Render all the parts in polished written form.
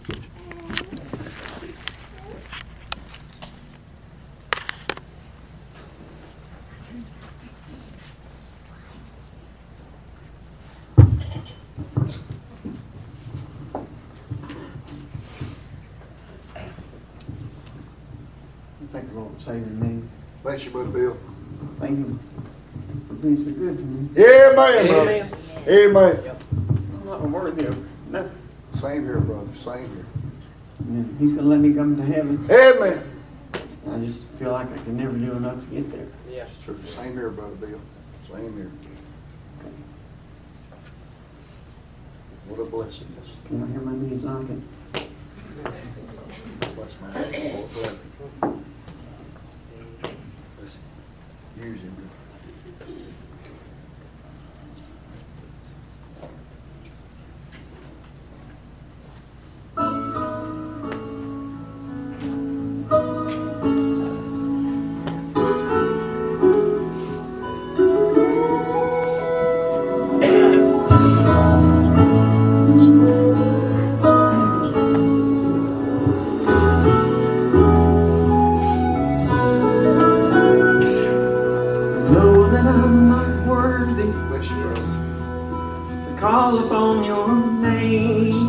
Thank the Lord for saving me. Bless you, Brother Bill. Thank you for being so good to me. Amen, brother. Amen. I'm not worthy of nothing. Same here, brother. Same here. And He's going to let me come to heaven. Amen. I just feel like I can never do enough to get there. Yes. True. Same here, Brother Bill. Same here. What a blessing this. Can I hear my knees knocking? Bless my heart. Lord, bless him. Let's use him. Call upon your name.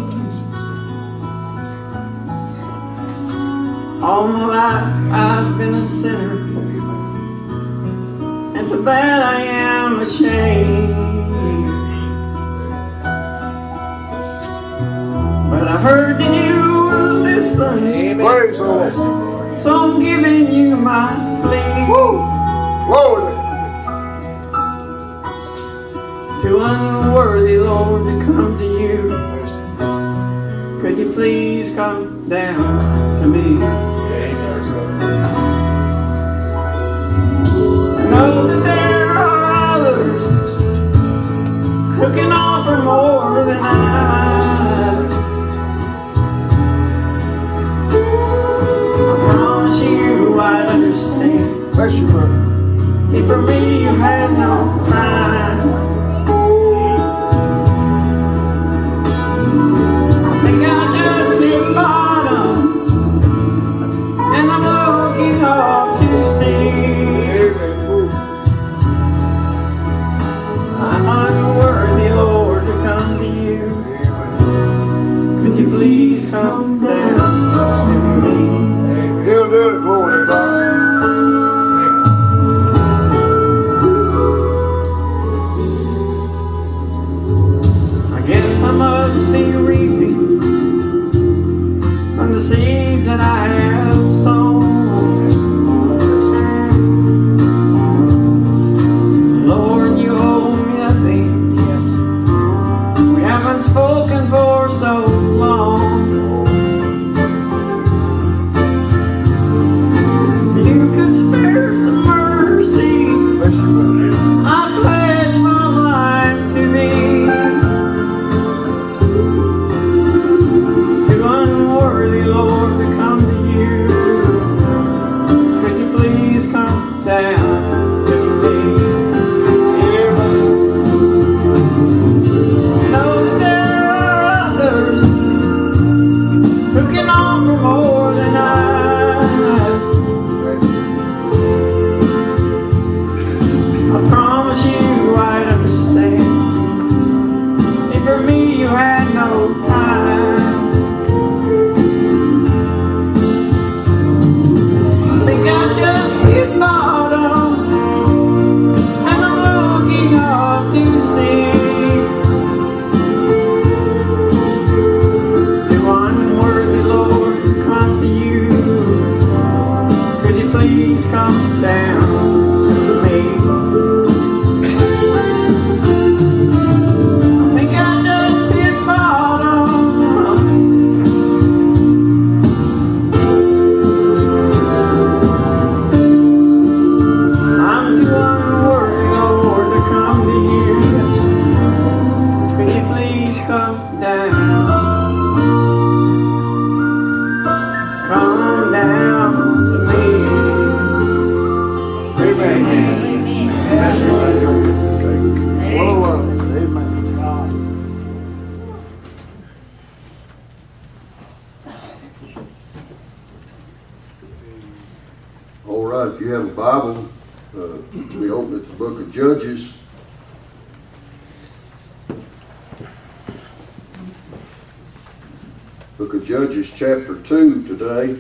All my life I've been a sinner, and for that I am ashamed. But I heard that you would listen. Praise the Lord. So I'm giving you my plea. Woo! Glory. Too unworthy, Lord, to come to you. Could you please come down to me? I know that there are others who can offer more than I. I promise you I'd understand. Bless you, brother. If for me you had no time. Please come down to me. He'll do it, glory to God. I guess I must be reaping from the seeds that I have sown. Lord, you owe me nothing. We haven't spoken for so long. All right, if you have a Bible, we open at the book of Judges. Book of Judges, chapter 2 today.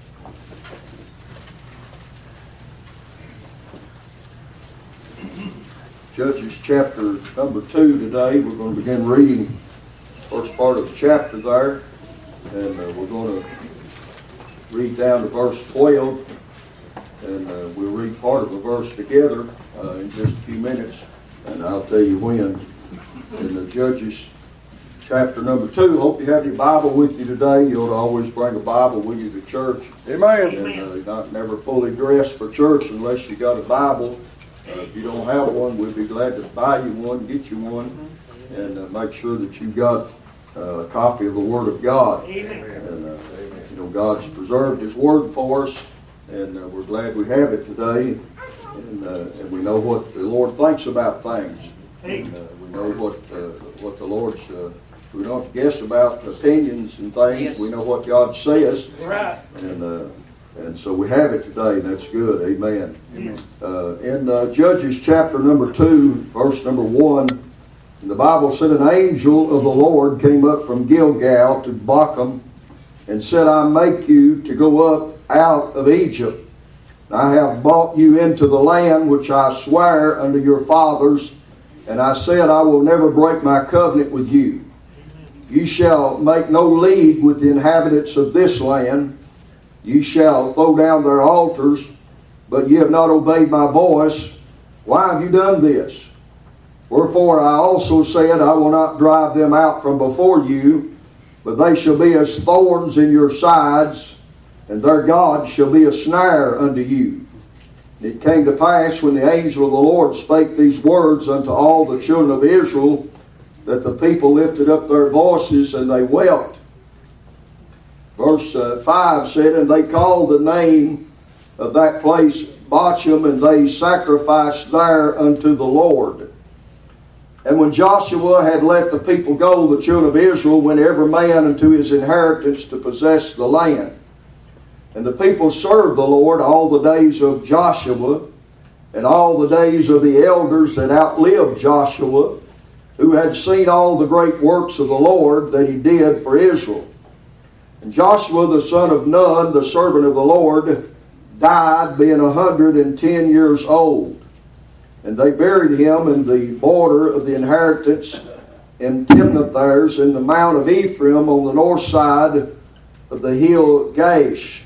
Judges chapter number 2 today. We're going to begin reading the first part of the chapter there. And we're going to read down to verse 12. And we'll read part of the verse together in just a few minutes. And I'll tell you when. In the Judges chapter number 2. Hope you have your Bible with you today. You ought to always bring a Bible with you to church. Amen. And not never fully dressed for church unless you got a Bible. If you don't have one, we'd be glad to buy you one, get you one, and make sure that you've got a copy of the Word of God. And God's preserved His Word for us, and we're glad we have it today. And we know what the Lord thinks about things. And, we know what the Lord's. We don't have to guess about opinions and things. Yes. We know what God says. Right. And so we have it today. That's good. Amen. In Judges chapter number 2, verse number 1, the Bible said, an angel of the Lord came up from Gilgal to Bochum and said, I make you to go up out of Egypt. I have brought you into the land which I swear unto your fathers, and I said, I will never break my covenant with you. You shall make no league with the inhabitants of this land. You shall throw down their altars, but ye have not obeyed my voice. Why have you done this? Wherefore I also said, I will not drive them out from before you, but they shall be as thorns in your sides, and their God shall be a snare unto you. It came to pass, when the angel of the Lord spake these words unto all the children of Israel, that the people lifted up their voices, and they wept. Verse 5 said, and they called the name of that place Bochum, and they sacrificed there unto the Lord. And when Joshua had let the people go, the children of Israel went every man unto his inheritance to possess the land. And the people served the Lord all the days of Joshua, and all the days of the elders that outlived Joshua, who had seen all the great works of the Lord that He did for Israel. And Joshua the son of Nun, the servant of the Lord, died being 110 years old. And they buried him in the border of the inheritance in Timnathers in the mount of Ephraim on the north side of the hill Gaash.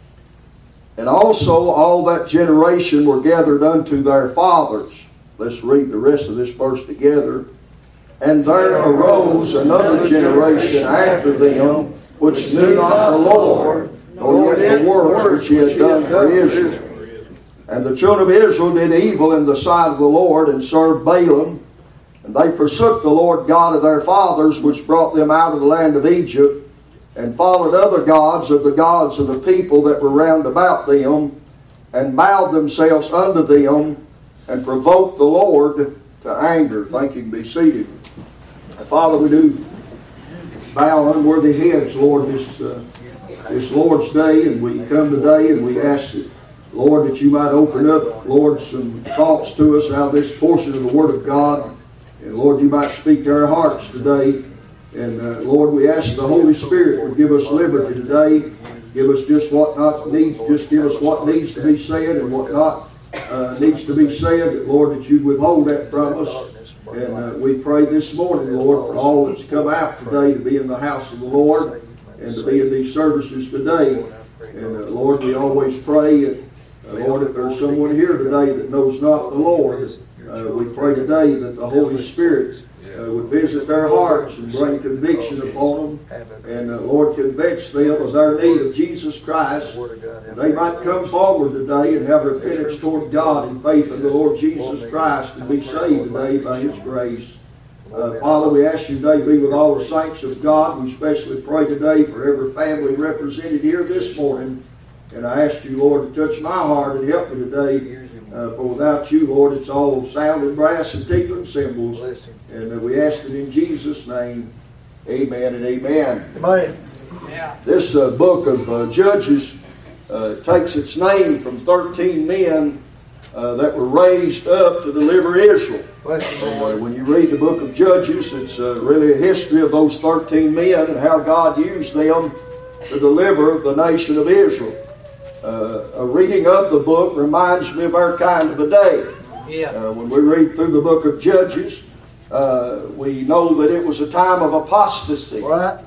And also all that generation were gathered unto their fathers. Let's read the rest of this verse together. And there arose another generation after them, which knew not the Lord, nor yet the works which He had done for Israel. And the children of Israel did evil in the sight of the Lord, and served Balaam. And they forsook the Lord God of their fathers, which brought them out of the land of Egypt, and followed other gods of the people that were round about them, and bowed themselves unto them, and provoked the Lord to anger. Thank you, and be seated. Father, we do bow unworthy heads, Lord, this Lord's Day, and we come today and we ask that, Lord, that you might open up, Lord, some thoughts to us out of this portion of the Word of God, and Lord, you might speak to our hearts today, and Lord, we ask the Holy Spirit would give us liberty today, give us just give us what needs to be said and what not needs to be said, that, Lord, that you'd withhold that from us. And we pray this morning, Lord, for all that's come out today to be in the house of the Lord and to be in these services today. And Lord, we always pray, Lord, if there's someone here today that knows not the Lord, we pray today that the Holy Spirit would visit their hearts and bring conviction upon them. And Lord, convince them of their need of Jesus Christ. And they might come forward today and have repentance toward God in faith in the Lord Jesus Christ and be saved today by His grace. Father, we ask you today to be with all the saints of God. We especially pray today for every family represented here this morning. And I ask you, Lord, to touch my heart and help me today. For without you, Lord, it's all sound and brass and tinkling cymbals. And we ask it in Jesus' name. Amen and amen. Amen. This book of Judges It takes its name from 13 men that were raised up to deliver Israel. When you read the book of Judges, it's really a history of those 13 men and how God used them to deliver the nation of Israel. A reading of the book reminds me of our kind of a day. When we read through the book of Judges, we know that it was a time of apostasy.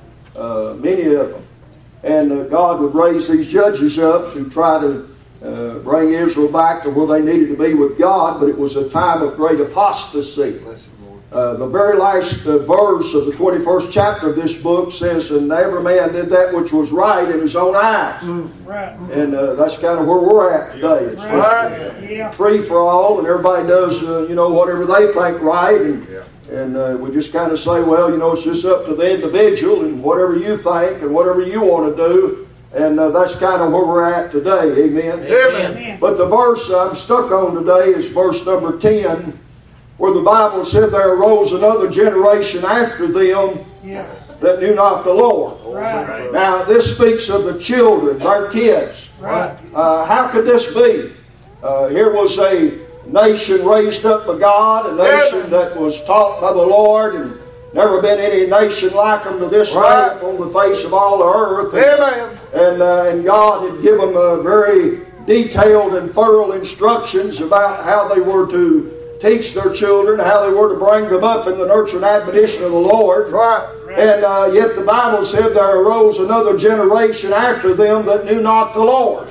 Many of them. And God would raise these judges up to try to bring Israel back to where they needed to be with God, but it was a time of great apostasy. The very last verse of the 21st chapter of this book says, and every man did that which was right in his own eyes. And that's kind of where we're at today. It's free for all, and everybody does whatever they think right, and we just kind of say, well, it's just up to the individual and whatever you think and whatever you want to do. And that's kind of where we're at today. Amen? Amen. But the verse I'm stuck on today is verse number 10, where the Bible said there arose another generation after them that knew not the Lord. Right. Now, this speaks of the children, our kids. Right. How could this be? Here was a nation raised up by God, a nation that was taught by the Lord, and never been any nation like them to this day on the face of all the earth. And God had given them very detailed and thorough instructions about how they were to teach their children, how they were to bring them up in the nurture and admonition of the Lord. And yet the Bible said there arose another generation after them that knew not the Lord.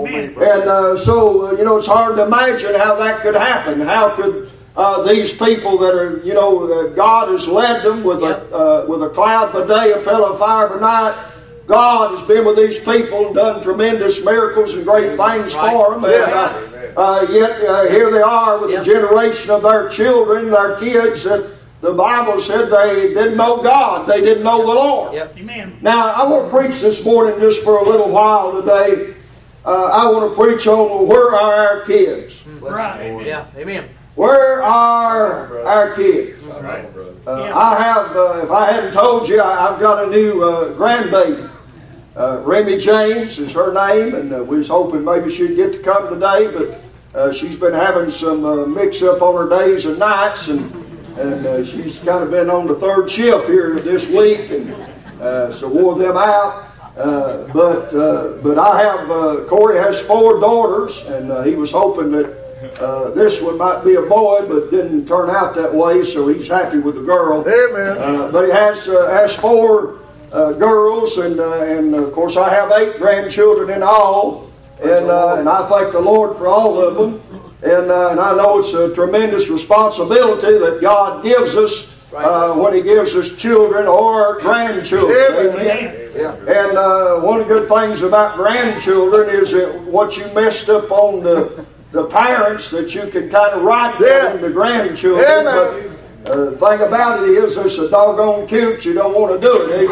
And so it's hard to imagine how that could happen. How could these people that are, God has led them with a cloud by day, a pillar of fire by night. God has been with these people and done tremendous miracles and great things for them. And yet here they are with a generation of their children, their kids, that the Bible said they didn't know God. They didn't know the Lord. Amen. Now, I want to preach this morning just for a little while today. I want to preach on where are our kids. Right. Yeah. Amen. Where are our kids? I have, if I hadn't told you, I've got a new grandbaby. Remy James is her name, and we was hoping maybe she'd get to come today, but she's been having some mix-up on her days and nights, and she's kind of been on the third shift here this week, and so wore them out. But I have, Corey has 4 daughters, and he was hoping that this one might be a boy, but didn't turn out that way, so he's happy with the girl. But he has 4 girls, and of course I have 8 grandchildren in all, and I thank the Lord for all of them, and I know it's a tremendous responsibility that God gives us when He gives us children or grandchildren. Amen. And one of the good things about grandchildren is that what you messed up on the parents, that you can kind of right that into grandchildren. But the thing about it is, it's so doggone cute, you don't want to do it.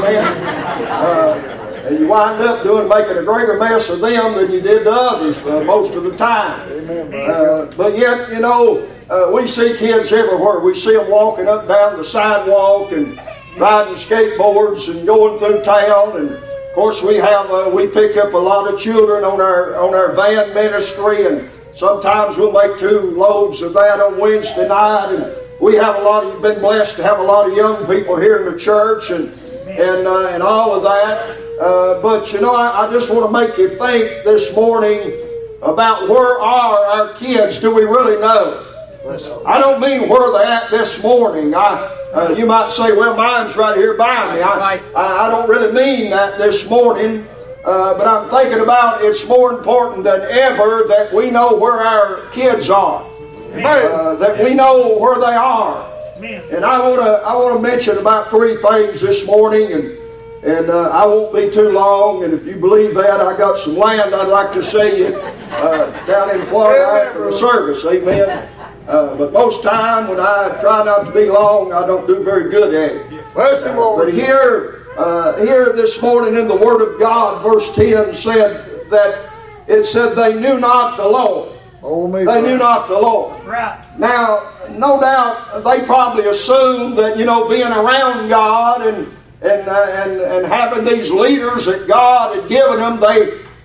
Amen. And you wind up making a greater mess of them than you did the others most of the time. But yet, we see kids everywhere. We see them walking up and down the sidewalk and riding skateboards and going through town. And of course, we pick up a lot of children on our van ministry, and sometimes we'll make 2 loads of that on Wednesday night. And we have been blessed to have a lot of young people here in the church and all of that. But I just want to make you think this morning about where are our kids. Do we really know? I don't mean where they're at this morning. You might say, well, mine's right here by me. I don't really mean that this morning. But I'm thinking about it's more important than ever that we know where our kids are. That we know where they are. And I want to mention about 3 things this morning, and I won't be too long. And if you believe that, I got some land I'd like to see you down in Florida after the service. Amen. But most time when I try not to be long, I don't do very good at it. But here this morning in the Word of God, verse 10 said that it said they knew not the Lord. They knew not the Lord. Right. Now, no doubt they probably assumed that being around God and having these leaders that God had given them, they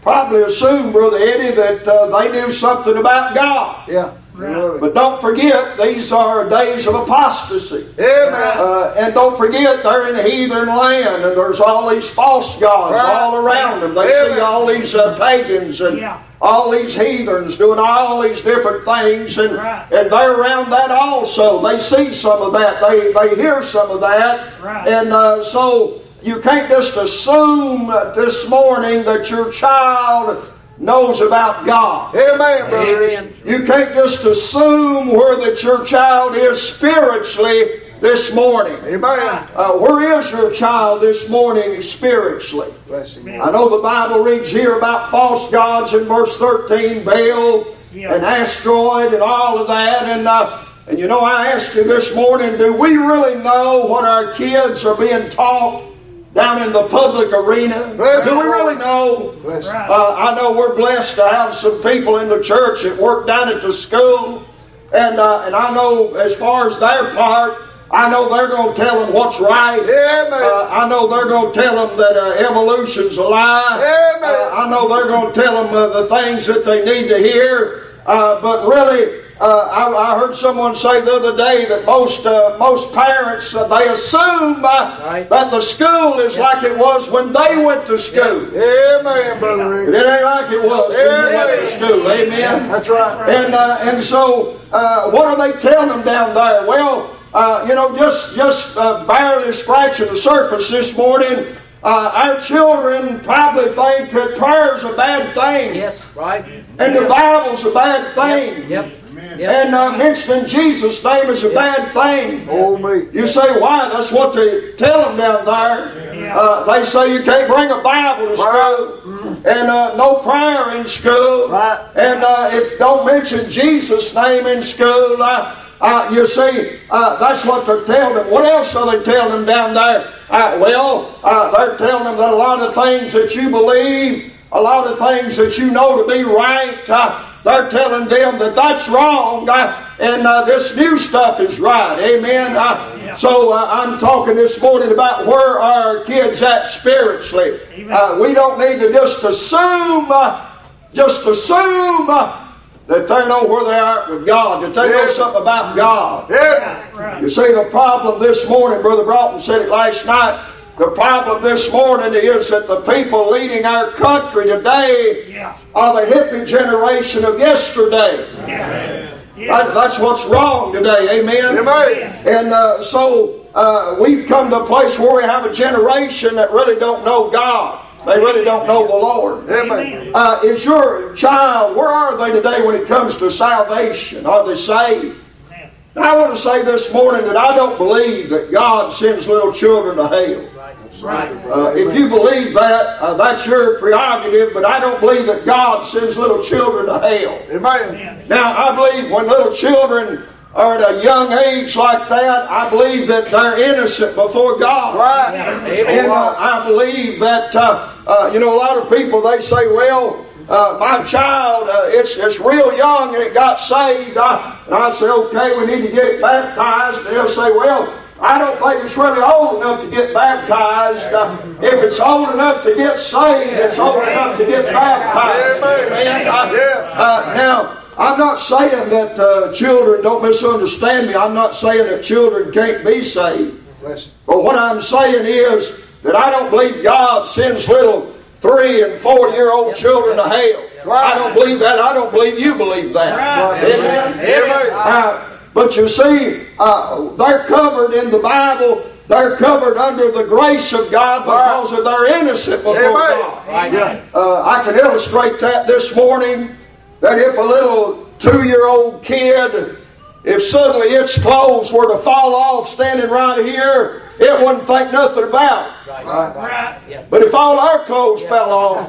probably assume, Brother Eddie, that they knew something about God. Yeah. Right. But don't forget, these are days of apostasy. Amen. And don't forget, they're in a heathen land, and there's all these false gods Right. all around them. They Amen. see all these pagans and all these heathens doing all these different things, and Right. and they're around that also. They see some of that. They hear some of that. Right. And so you can't just assume this morning that your child knows about God. Amen, brother. Amen. You can't just assume where that your child is spiritually this morning. Amen. Where is your child this morning spiritually? Bless him. I know the Bible reads here about false gods in verse 13, Baal and Asteroid and all of that. And you know, I asked you this morning, do we really know what our kids are being taught down in the public arena? Bless Do we the Lord. really know? Bless him. I know we're blessed to have some people in the church that work down at the school. And I know as far as their part, I know they're going to tell them what's right. Amen. I know they're going to tell them that evolution's a lie. Amen. I know they're going to tell them the things that they need to hear. But really, I heard someone say the other day that most parents, they assume Right. that the school is like it was when they went to school. Amen, brother It Rick. ain't like it was when you went to school. Amen. That's right. And so what are they telling them down there? Well, just barely scratching the surface this morning. Our children probably think that prayer's a bad thing, Yes, right. and the Bible's a bad thing, Yep. Yep. and mentioning Jesus' name is a bad thing. Oh, me. You say, why? That's what they tell them down there. They say you can't bring a Bible to school, and no prayer in school, Right. and if don't mention Jesus' name in school. You see, that's what they're telling them. What else are they telling them down there? They're telling them that a lot of things that you believe, a lot of things that you know to be right, they're telling them that that's wrong, and this new stuff is right. Amen. So I'm talking this morning about where our kids at spiritually. We don't need to just assume that they know where they are with God, that they know something about God. Yeah. You see, the problem this morning, Brother Broughton said it last night, the problem this morning is that the people leading our country today are the hippie generation of yesterday. That's what's wrong today, amen? Amen. And so we've come to a place where we have a generation that really don't know God. They really don't know the Lord. Amen. Is your child, where are they today when it comes to salvation? Are they saved? Now, I want to say this morning that I don't believe that God sends little children to hell. Right. If you believe that, that's your prerogative, but I don't believe that God sends little children to hell. Amen. Now, I believe when little children are at a young age like that, I believe that they're innocent before God. Right. And I believe that, a lot of people, they say, well, my child, it's real young and it got saved. And I say, okay, we need to get it baptized. And they'll say, well, I don't think it's really old enough to get baptized. If it's old enough to get saved, it's old enough to get baptized. Amen. Now, I'm not saying that children, don't misunderstand me, I'm not saying that children can't be saved. Bless. But what I'm saying is that I don't believe God sends little 3- and 4-year-old children to hell. I don't believe that. I don't believe you believe that. Amen? But you see, they're covered in the Bible. They're covered under the grace of God because of their innocence before God. I can illustrate that this morning, that if a little 2-year-old kid, if suddenly its clothes were to fall off standing right here, it wouldn't think nothing about it. Right. But if all our clothes fell off,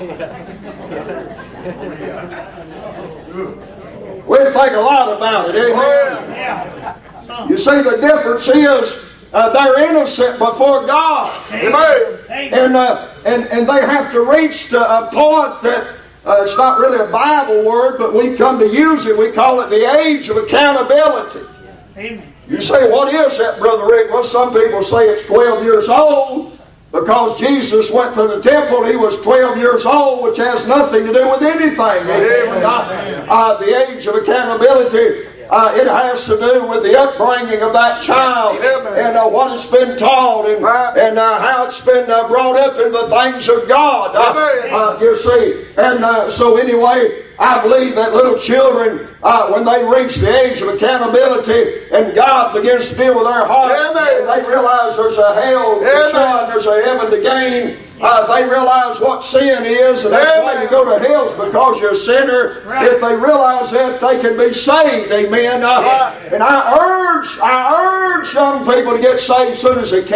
we'd think a lot about it. Amen? You see, the difference is they're innocent before God. Amen. And they have to reach to a point that it's not really a Bible word, but we come to use it. We call it the age of accountability. Amen. You say, what is that, Brother Rick? Well, some people say it's 12 years old. Because Jesus went to the temple, he was 12 years old, which has nothing to do with anything. The age of accountability, it has to do with the upbringing of that child and what has been taught and how it's been brought up in the things of God. You see. And so anyway, I believe that little children, when they reach the age of accountability and God begins to deal with their heart, and they realize there's a hell to shun, there's a heaven to gain. They realize what sin is, and that's why you go to hell, is because you're a sinner. If they realize that, they can be saved. Amen. And I urge young people to get saved as soon as they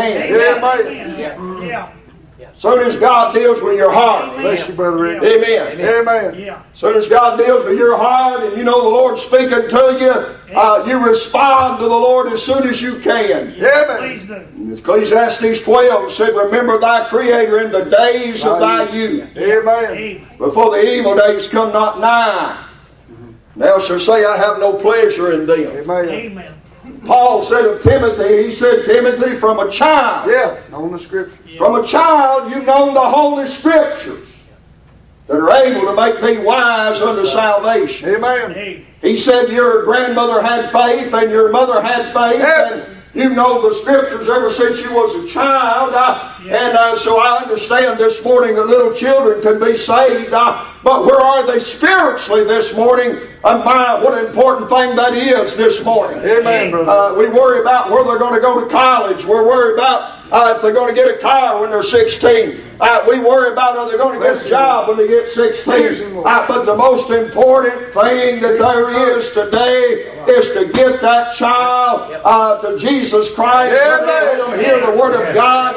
can. Soon as God deals with your heart. Bless you, Brother Rick. Amen. Amen. Soon as God deals with your heart and you know the Lord speaking to you, you respond to the Lord as soon as you can. Amen. Ecclesiastes 12 said, remember thy Creator in the days of thy youth. Amen. Before the evil days come not nigh. Thou shalt say, I have no pleasure in them. Amen. Paul said of Timothy, he said, Timothy, from a child. Yeah, on the Scripture. From a child you've known the Holy Scriptures that are able to make thee wise unto salvation. Amen. He said your grandmother had faith and your mother had faith, and you've known the Scriptures ever since you was a child. So I understand this morning that little children can be saved. But where are they spiritually this morning? What an important thing that is this morning. Amen, brother. We worry about where they're going to go to college. We're worried about if they're going to get a car when they're 16. We worry about are they going to get a job when they get 16. But the most important thing that there is today is to get that child to Jesus Christ. Let them hear the Word of God.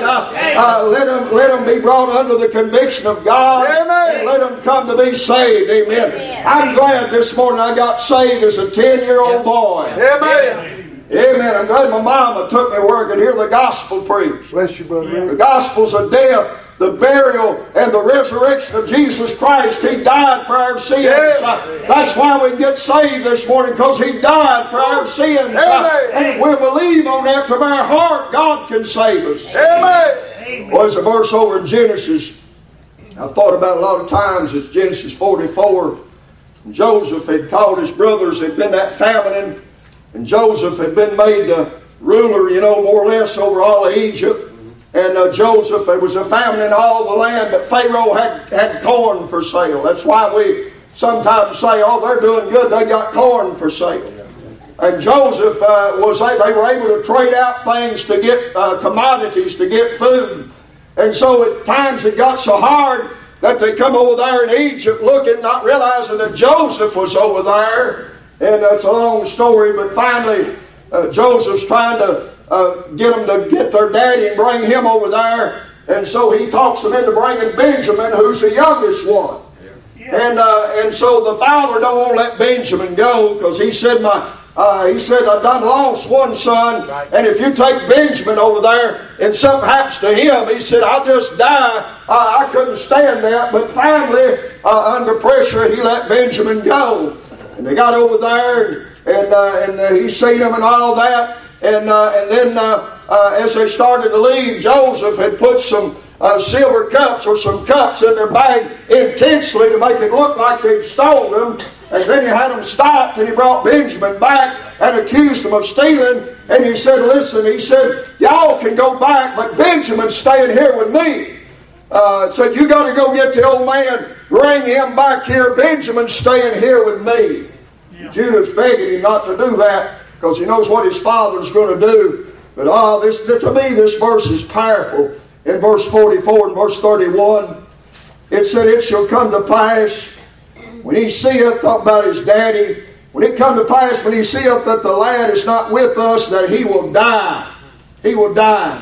Let them be brought under the conviction of God. And let them come to be saved. Amen. I'm glad this morning I got saved as a 10-year-old boy. Amen. Amen. I'm glad my mama took me where I could hear the gospel preached. Bless you, brother. The gospels of death, the burial, and the resurrection of Jesus Christ. He died for our sins. That's why we get saved this morning, because He died for our sins. And if we believe on that from our heart, God can save us. Amen. Well, there's a verse over in Genesis I've thought about a lot of times. It's Genesis 44. Joseph had called his brothers. There'd been that famine, and Joseph had been made ruler, more or less over all of Egypt. And Joseph, there was a famine in all the land, but Pharaoh had corn for sale. That's why we sometimes say, oh, they're doing good, they got corn for sale. And Joseph, they were able to trade out things to get commodities, to get food. And so at times it got so hard that they come over there in Egypt looking, not realizing that Joseph was over there. And it's a long story, but finally Joseph's trying to get them to get their daddy and bring him over there. And so he talks them into bringing Benjamin, who's the youngest one. And so the father don't want to let Benjamin go, because he said, I done lost one son, and if you take Benjamin over there and something happens to him, he said, I'll just die. I couldn't stand that. But finally, under pressure, he let Benjamin go. And they got over there, and he seen him and all that. And then as they started to leave, Joseph had put some silver cups or some cups in their bag intentionally to make it look like they'd stolen them. And then he had them stopped, and he brought Benjamin back and accused him of stealing. And he said, listen, he said, y'all can go back, but Benjamin's staying here with me. Said, you got to go get the old man, bring him back here. Benjamin's staying here with me. Yeah. Judah's begging him not to do that, because he knows what his father's going to do. But to me, this verse is powerful. In verse 44 and verse 31, it said, it shall come to pass, when he seeth, talk about his daddy, when it come to pass, when he seeth that the lad is not with us, that he will die. He will die.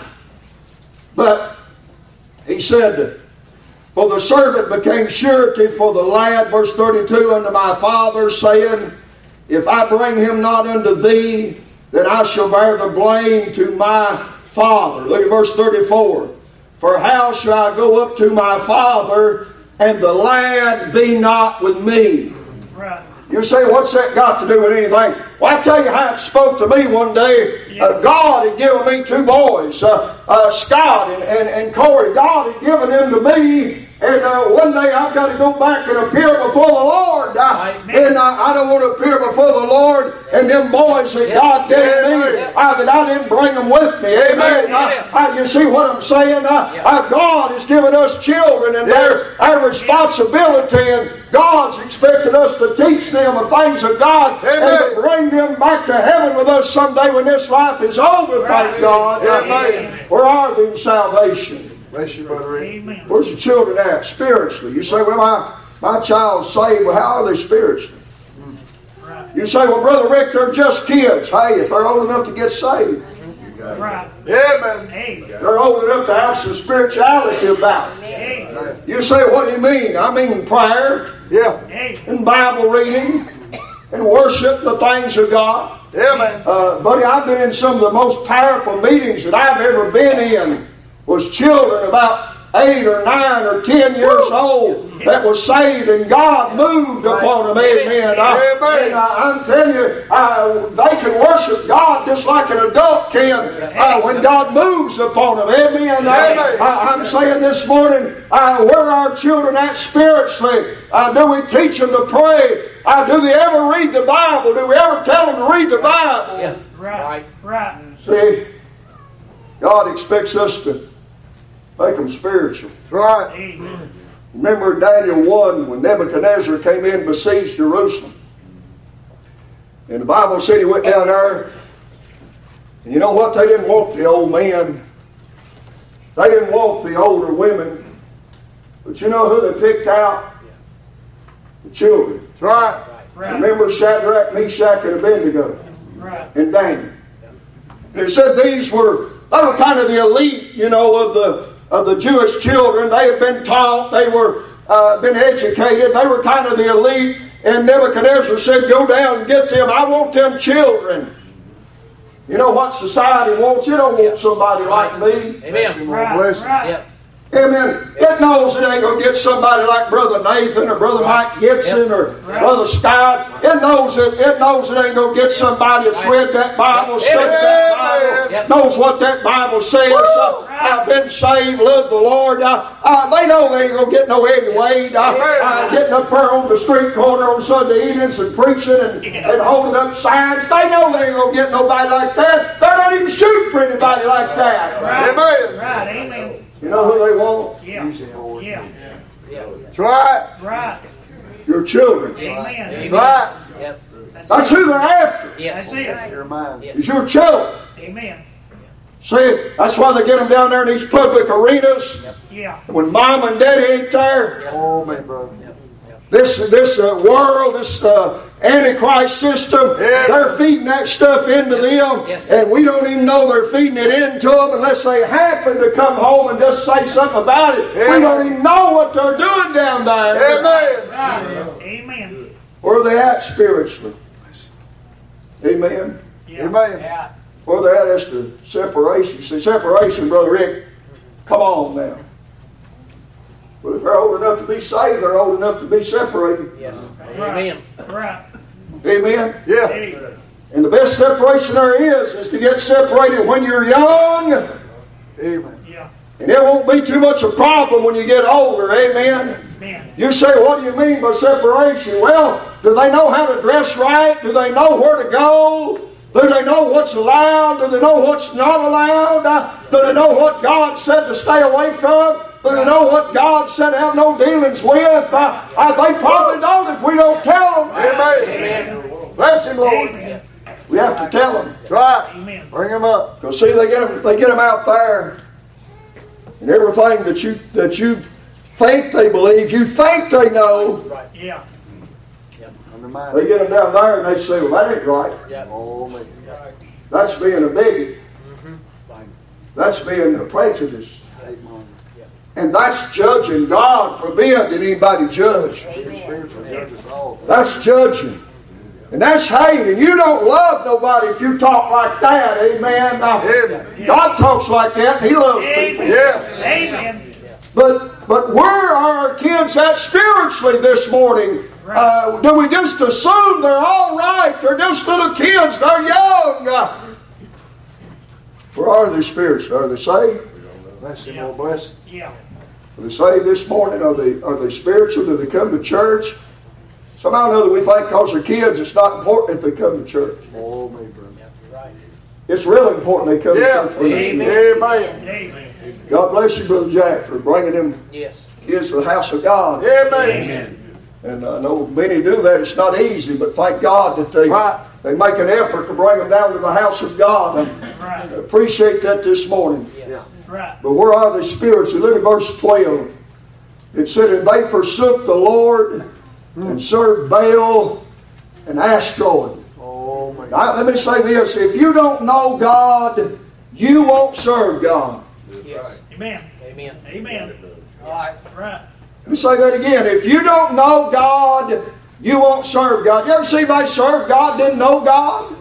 But he said, for the servant became surety for the lad, verse 32, unto my father, saying, if I bring him not unto thee, then I shall bear the blame to my father. Look at verse 34. For how shall I go up to my father, and the lad be not with me? Right. You say, what's that got to do with anything? Well, I tell you how it spoke to me one day. God had given me two boys, Scott and Corey. God had given them to me. And one day I've got to go back and appear before the Lord. And I don't want to appear before the Lord and them boys that God gave me, that I didn't bring them with me. Amen. You see what I'm saying? God has given us children, and they're our responsibility, and God's expected us to teach them the things of God and to bring them back to heaven with us someday when this life is over, thank God. Where are they in salvation? Bless you, Brother Rick. Where's the children at spiritually? You say, well, my child's saved. Well, how are they spiritually? You say, well, Brother Rick, they're just kids. Hey, if they're old enough to get saved. Right. Yeah, man. They're old enough to have some spirituality about it. You say, what do you mean? I mean prayer. Yeah. And Bible reading. And worship the things of God. Yeah, man. Buddy, I've been in some of the most powerful meetings that I've ever been in. Was children about 8 or 9 or 10 years old that was saved, and God moved upon them. Amen. And I'm telling you, they can worship God just like an adult can when God moves upon them. Amen. I'm saying this morning, where are our children at spiritually? Do we teach them to pray? Do they ever read the Bible? Do we ever tell them to read the Bible? Yeah. Right. See, God expects us to make them spiritual. That's right. Remember Daniel 1 when Nebuchadnezzar came in and besieged Jerusalem. And the Bible said he went down there. And you know what? They didn't want the old men. They didn't want the older women. But you know who they picked out? The children. That's right. Remember Shadrach, Meshach, and Abednego. And Daniel. And it said they were kind of the elite, of the Jewish children. They had been taught, they were been educated, they were kind of the elite. And Nebuchadnezzar said, go down and get them. I want them children. You know what society wants? You don't want somebody like me. Amen. Bless you. Yep. Amen. It knows it ain't going to get somebody like Brother Nathan or Brother Mike Gibson or Brother Scott. It knows it ain't going to get somebody that's read that Bible, studied that Bible, knows what that Bible says. I've been saved, love the Lord. They know they ain't going to get no Eddie Wade getting up there on the street corner on Sunday evenings and preaching and holding up signs. They know they ain't going to get nobody like that. They're not even shooting for anybody like that. Amen. You know who they want? Yeah. That's right. Right. Your children. Amen. That's right. Yep. That's who they're after. Yes. That's it. Your mind. Is your children. Amen. See, that's why they get them down there in these public arenas. Yeah. When mom and daddy ain't there, Oh, man, brother. this world, this Antichrist system, they're feeding that stuff into them, and we don't even know they're feeding it into them unless they happen to come home and just say something about it. We don't even know what they're doing down there. Amen. Amen. Where are they at spiritually? Amen. Yeah. Amen. Yeah. Where they at is the separation. See, separation, Brother Rick, come on now. But if they're old enough to be saved, they're old enough to be separated. Yes. Amen. Right. Amen. Yeah. Hey. And the best separation there is to get separated when you're young. Amen. Yeah. And it won't be too much a problem when you get older. Amen. Amen. You say, what do you mean by separation? Well, do they know how to dress right? Do they know where to go? Do they know what's allowed? Do they know what's not allowed? Do they know what God said to stay away from? Do they know what God said to have no dealings with? They probably don't if we don't tell them. Amen. Bless him, Lord. Amen. We have to tell them. That's right. Amen. Bring him up. Because see, they get them out there, and everything that you think they believe, you think they know, Yeah. Under mine. they get them down there and they say, well, that ain't right. Oh, man. That's being a bigot. That's being a prejudice. And that's judging. God forbid that anybody judge. Spiritual judges all. That's judging. And that's hate. And you don't love nobody if you talk like that. Amen. Now, Amen. God talks like that and He loves people. Yeah. Amen. But where are our kids at spiritually this morning? Do we just assume they're all right? They're just little kids. They're young. Where are they spiritually? Are they saved? Bless him, Lord, bless him. Yeah. Are they saved this morning? Are they spiritual? Do they come to church? Somehow or another we think because they're kids it's not important if they come to church. Oh, me, brother. It's really important they come to church. Amen. Amen. God bless you, Brother Jack, for bringing them Yes. kids to the house of God. Amen. And I know many do that. It's not easy, but thank God that they make an effort to bring them down to the house of God. I appreciate that this morning. Yeah. Right. But where are they spiritually? Look at verse 12. It said, and they forsook the Lord and served Baal and Ashtaroth. Oh, my. Now, let me say this. If you don't know God, you won't serve God. Yes. Amen. Amen. Amen. All right. Right. Let me say that again. If you don't know God, you won't serve God. You ever see anybody serve God, didn't know God?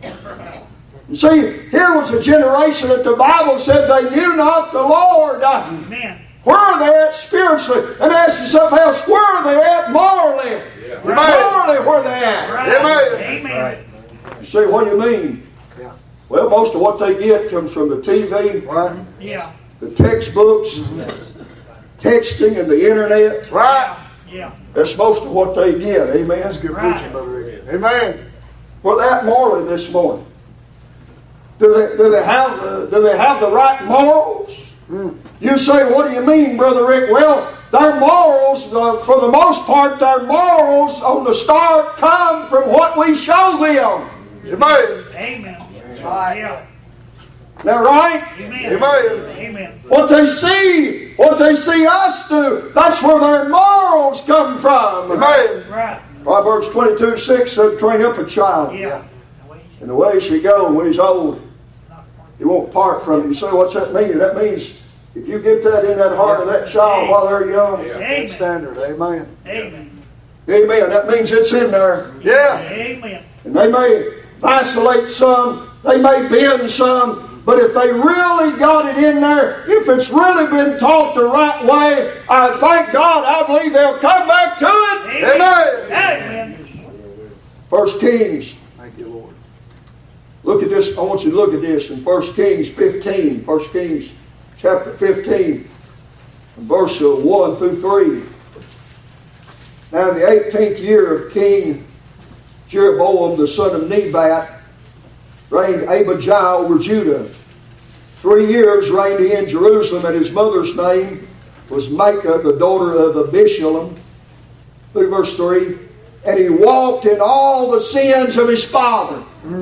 You see, here was a generation that the Bible said they knew not the Lord. Amen. Where are they at spiritually? Let me ask you something else. Where are they at morally? Yeah. Morally, where are they at? Right. Amen. You see, what do you mean? Yeah. Well, most of what they get comes from the TV, Right. Yeah. the textbooks, texting, and the internet. Right. Yeah. That's most of what they get. Amen. That's good Right. preaching, Brother Rick. Amen. Well, that morally this morning. Do they have the right morals? You say, what do you mean, Brother Rick? Well, their morals, for the most part, their morals on the start come from what we show them. Amen. Amen. Right. Yeah. Now, right? Amen. Amen. Amen. What they see us do, that's where their morals come from. Amen. Right. Proverbs 22:6 said, train up a child Yeah. in the way she goes. When he's old, he won't part from it. You say, what's that mean? That means if you get that in that heart of that child while they're young, Good Amen. standard. Amen. Amen. amen, that means it's in there. Yeah. Amen. And they may vacillate some, they may bend some, but if they really got it in there, if it's really been taught the right way, thank God, I believe they'll come back to it. Amen. Amen. 1 Kings. Thank you, Lord. Look at this. I want you to look at this in 1 Kings 15. 1 Kings chapter 15, verse 1 through 3. Now in the 18th year of King Jeroboam, the son of Nebat, reigned Abijah over Judah. 3 years reigned he in Jerusalem, and his mother's name was Maacah, the daughter of Abishalom. Look at verse 3. And he walked in all the sins of his father.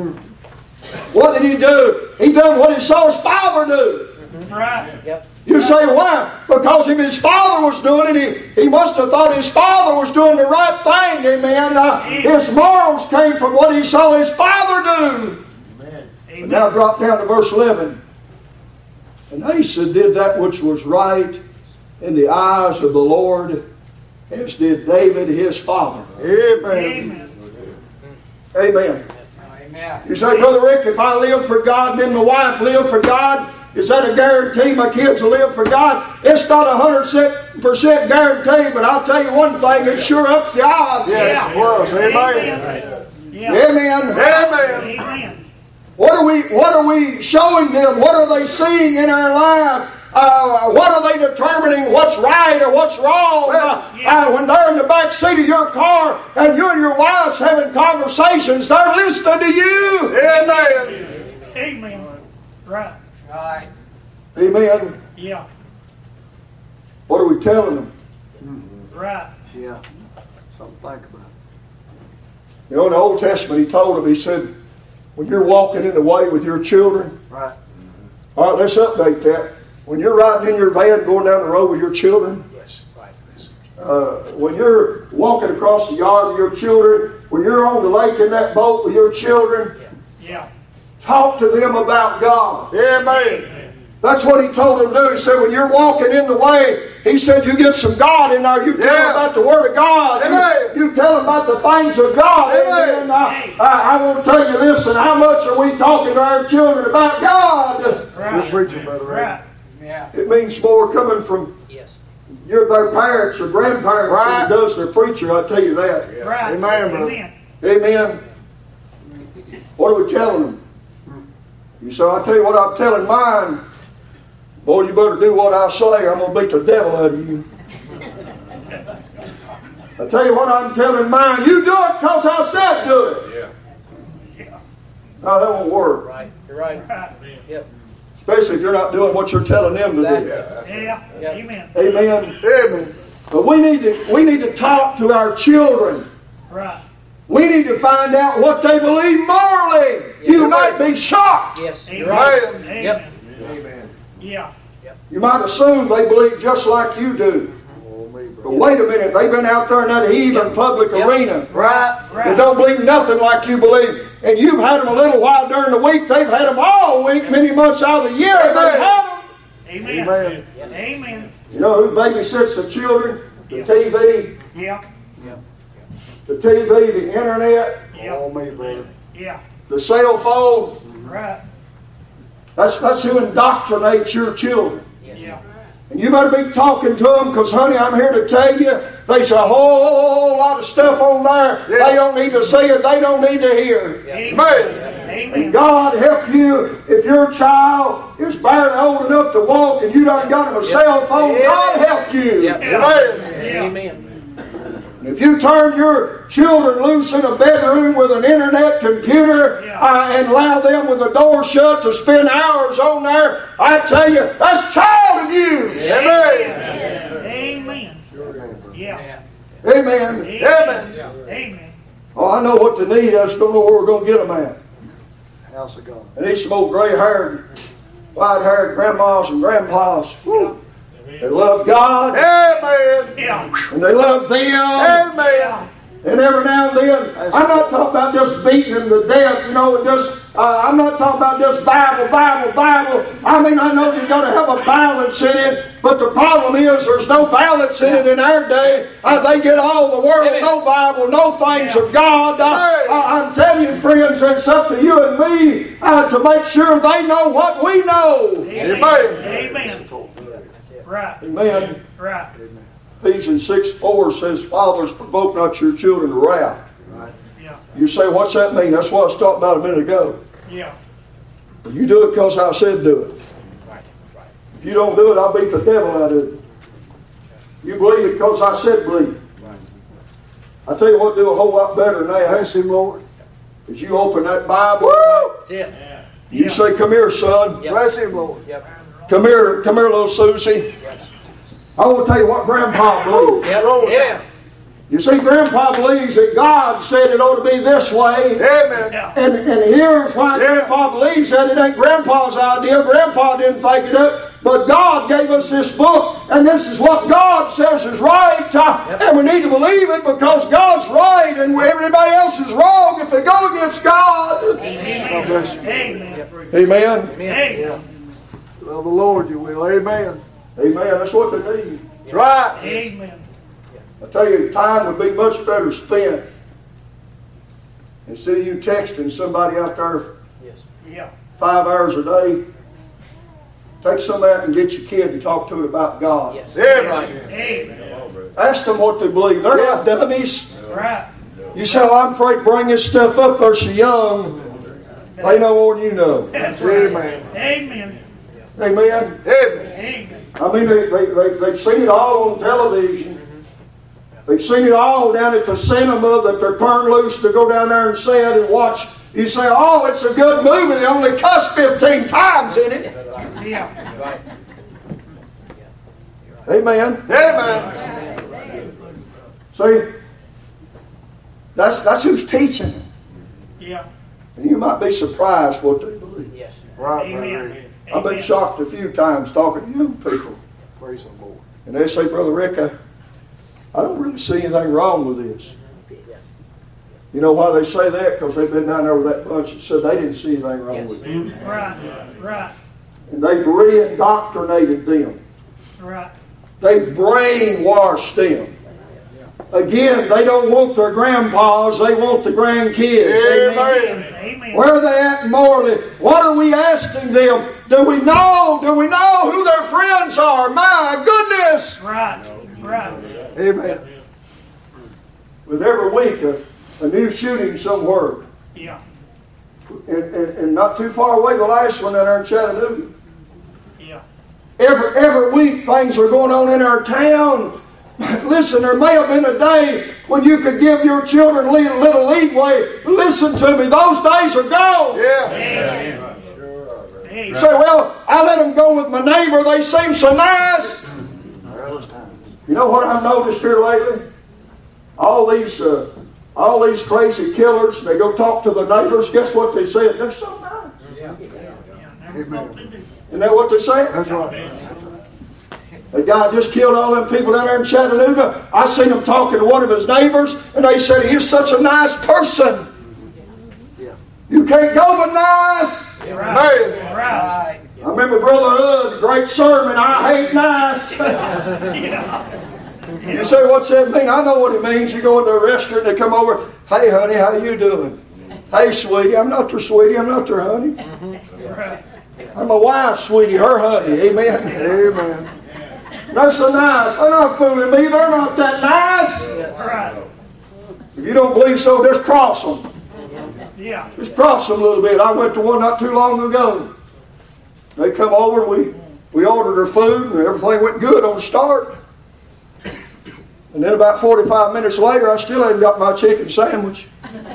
What did he do? He done what he saw his father do. Right. Yep. You say, why? Because if his father was doing it, he must have thought his father was doing the right thing. Amen. His morals came from what he saw his father do. Amen. But now drop down to verse 11. And Asa did that which was right in the eyes of the Lord, as did David his father. Amen. Amen. Amen. Amen. You say, Brother Rick, if I live for God, then my wife live for God, is that a guarantee my kids will live for God? It's not 100% guarantee, but I'll tell you one thing, it sure ups the odds. Yes, it was. Amen. Yeah. Amen. Amen. Amen. What are we showing them? What are they seeing in our life? What are they determining what's right or what's wrong? When they're in the back seat of your car and you and your wife's having conversations, they're listening to you. Amen. Amen. Right. Right. Amen. Yeah. What are we telling them? Right. Yeah. Something to think about. You know, in the Old Testament, he told them, he said, when you're walking in the way with your children, Right. all right, let's update that. When you're riding in your van going down the road with your children, Yes. Right. when you're walking across the yard with your children, when you're on the lake in that boat with your children, Yeah. talk to them about God. Amen. That's what he told them to do. He said, when you're walking in the way, he said, you get some God in there. You tell them about the Word of God. Amen. You tell them about the things of God. Amen. I want to tell you this, and how much are we talking to our children about God? Right. Good preaching, Brother Ray. Right. Yeah. It means more coming from Yes. their parents or grandparents Right. who does their preaching, I tell you that. Right. Amen, brother. Amen. What are we telling them? You say, I tell you what I'm telling mine. Boy, you better do what I say. I'm going to beat the devil out of you. I tell you what I'm telling mine. You do it because I said do it. Yeah. No, that won't work. Right. You're right. Yep. Especially if you're not doing what you're telling them to do. Yeah. Amen. Amen. Amen. But we need to talk to our children. Right. We need to find out what they believe morally. You might be shocked. Yes. Amen. You're right. Amen. Yep. Yeah. You might assume they believe just like you do. Oh, me, But brother. wait a minute, they've been out there in that heathen public Yep. arena. Right. They don't believe nothing like you believe. And you've had them a little while during the week. They've had them all week, many months out of the year. They've had them. Amen. Amen. Amen. You know who babysits the children? The TV. Yeah. The TV, the internet, Yeah. Oh, me, brother. Yeah. the cell phone. Right. That's who indoctrinates your children. Yeah. And you better be talking to them because, honey, I'm here to tell you, there's a whole lot of stuff on there. Yeah. They don't need to see it. They don't need to hear. Amen. Amen. Amen. God help you if your child is barely old enough to walk and you done got him a cell phone. Yeah. God help you. Yep. Amen. Yeah. Amen. And if you turn your children loose in a bedroom with an internet computer and allow them with the door shut to spend hours on there, I tell you, that's child abuse. Amen. Amen. Amen. Yeah. Amen. Amen. Amen. Oh, I know what they need. I just don't know where we're going to get them at. House of God. They need some old gray-haired, white-haired grandmas and grandpas. Woo. They love God Amen. Yeah. and they love them. Amen. And every now and then, I'm not talking about just beating them to death, you know, and just, I'm not talking about just Bible. I mean, I know you've got to have a balance in it, but the problem is there's no balance in it in our day. They get all the world, no Bible, no things of God. I'm telling you, friends, it's up to you and me to make sure they know what we know. Amen. Amen. Right. Amen. Right. Ephesians 6:4 says, Fathers, provoke not your children to wrath. Yeah. You say, what's that mean? That's what I was talking about a minute ago. Yeah. You do it because I said do it. If you don't do it, I'll beat the devil out of it. You believe it because I said believe. I tell you what, do a whole lot better than that. Bless him, Lord. Is you open that Bible, Yeah. you say, come here, son. Yep. Bless him, Lord. Yep. Come here, little Susie. I want to tell you what Grandpa believes. Yep. Yeah. You see, Grandpa believes that God said it ought to be this way. Amen. Yeah. And here's why Yeah. Grandpa believes that. It ain't Grandpa's idea. Grandpa didn't think it up. But God gave us this book, and this is what God says is right. And we need to believe it because God's right, and everybody else is wrong if they go against God. God bless you. Amen. Amen. Amen. Love the Lord, you will. Amen. Amen. That's what they need. That's right. Amen. I tell you, time would be much better spent instead of you texting somebody out there Yes. Yeah. 5 hours a day. Take some out and get your kid and talk to it about God. Yes. Amen. Right. Amen. Ask them what they believe. They're not dummies. Right. You say, oh, I'm afraid to bring this stuff up. They're so young. They know more than you know. That's right. Amen. Amen. Amen. Amen. Amen. I mean, they've seen it all on television. They've seen it all down at the cinema that they're turned loose to go down there and see it and watch. You say, oh, it's a good movie. They only cuss 15 times in it. Yeah. Right. Amen. Amen. See, that's who's teaching them. Yeah. And you might be surprised what they believe. Yes. Right, Amen. brother. I've been shocked a few times talking to young people. Praise the Lord. And they say, Brother Rick, I don't really see anything wrong with this. You know why they say that? Because they've been down there with that bunch that said they didn't see anything wrong with it. Right. Right. And they've re-indoctrinated them. Right. They've brainwashed them. Again, they don't want their grandpas, they want the grandkids. Amen. Amen. Amen. Where are they at morally? What are we asking them? Do we know who their friends are? My goodness! Right. Right. Amen. With every week a new shooting somewhere. Yeah. And not too far away, the last one in our Chattanooga. Yeah. Every week things are going on in our town. Listen, there may have been a day when you could give your children a little leeway. Listen to me, those days are gone. Yeah. You say, well, I let them go with my neighbor. They seem so nice. You know what I've noticed here lately? All these crazy killers, they go talk to the neighbors. Guess what they said? They're so nice. Amen. Isn't that what they say? That's right. That guy just killed all them people down there in Chattanooga. I seen him talking to one of his neighbors, and they said, he's such a nice person. Yeah. You can't go but nice. Amen. Right. I remember Brother Hood, great sermon, I hate nice. You say, what's that mean? I know what it means. You go into a restaurant, they come over, hey honey, how you doing? Hey sweetie, I'm not your sweetie, I'm not your honey. Right. I'm my wife's sweetie, her honey. Amen. Amen. They're so nice. They're not fooling me. They're not that nice. Right. If you don't believe so, just cross them. Yeah. Just cross them a little bit. I went to one not too long ago. They come over, we ordered their food, and everything went good on the start. And then about 45 minutes later, I still hadn't got my chicken sandwich.